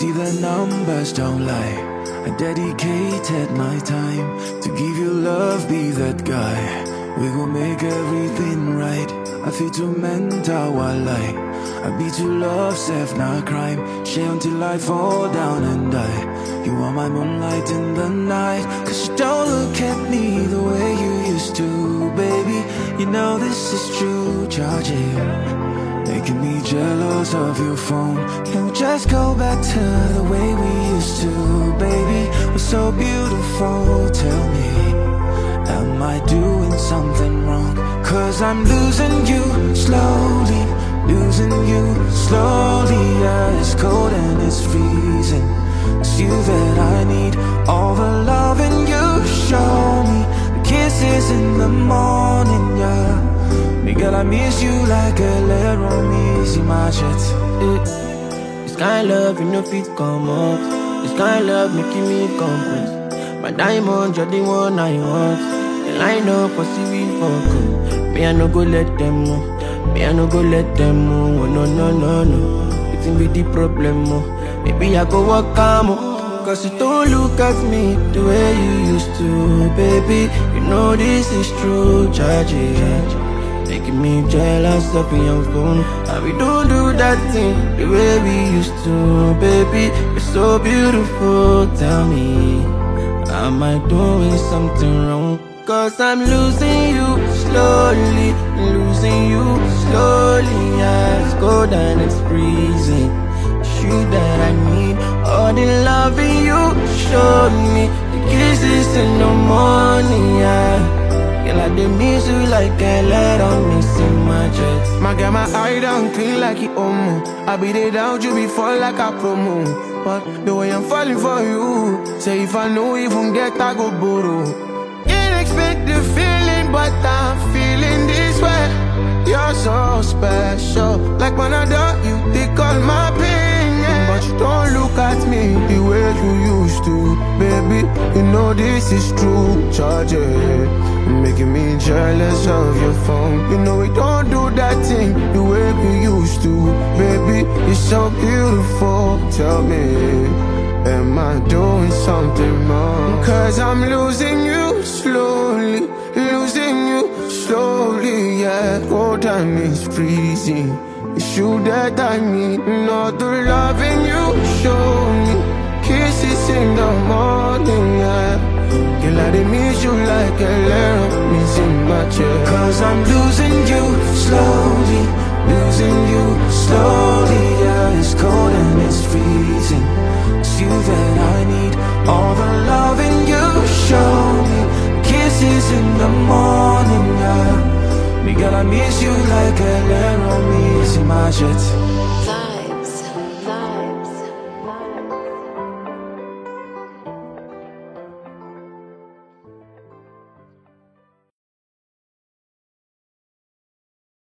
see the numbers don't lie. I dedicated my time to give you love, be that guy. We gon' make everything right. I feel too mental while I be too love, self, not crime. Share until I fall down and die. You are my moonlight in the night. Cause you don't look at me the way you used to, baby. You know this is true, charge it. Making me jealous of your phone. Can we just go back to the way we used to, baby? We're so beautiful, tell me, am I doing something wrong? Cause I'm losing you slowly, losing you slowly. Yeah, it's cold and it's freezing. It's you that I need, all the loving you show me, the kisses in the morning, yeah. Girl, I miss you like a little miss in my chest. This kind of love you know fit come up. This kind of love making me compress. My diamond, you're the one I want. The line up for see we fuck. Me I no go let them know. Me I no go let them know. Oh, no, no, no, no. It ain't be the problem. Maybe I go walk calm. Cause you don't look at me the way you used to, baby. You know this is true, charge it. Making me jealous of your phone. And we don't do that thing the way we used to, baby. You're so beautiful, tell me, am I doing something wrong? Cause I'm losing you slowly, losing you slowly. Yeah, it's cold and it's freezing. It's you that I need, all the loving you showed me, the kisses in the morning, yeah. Girl, I dey miss you like a little miss in my chest. My girl, my eye down clean like it omo. I be there down you before like a promo. But the way I'm falling for you, say if I know even get I go borrow. Can't expect the feeling, but I'm feeling this way. You're so special, like when I do you, they call my pain, yeah. But you don't look at me the way you used to, baby. You know this is true, charge it. Making me jealous of your phone. You know we don't do that thing the way we used to, baby. You're so beautiful, tell me, am I doing something wrong? Cause I'm losing you slowly, losing you slowly, yeah. Cold and it's freezing. It's you that I need, not the loving you show me, kisses in the morning, yeah. Girl, I dey miss you like a little miss in my chest. Cause I'm losing you slowly, losing you slowly. Yeah, it's cold and it's freezing. It's you that I need, all the loving you show me, kisses in the morning, yeah. Girl, I miss you like a little miss in my chest.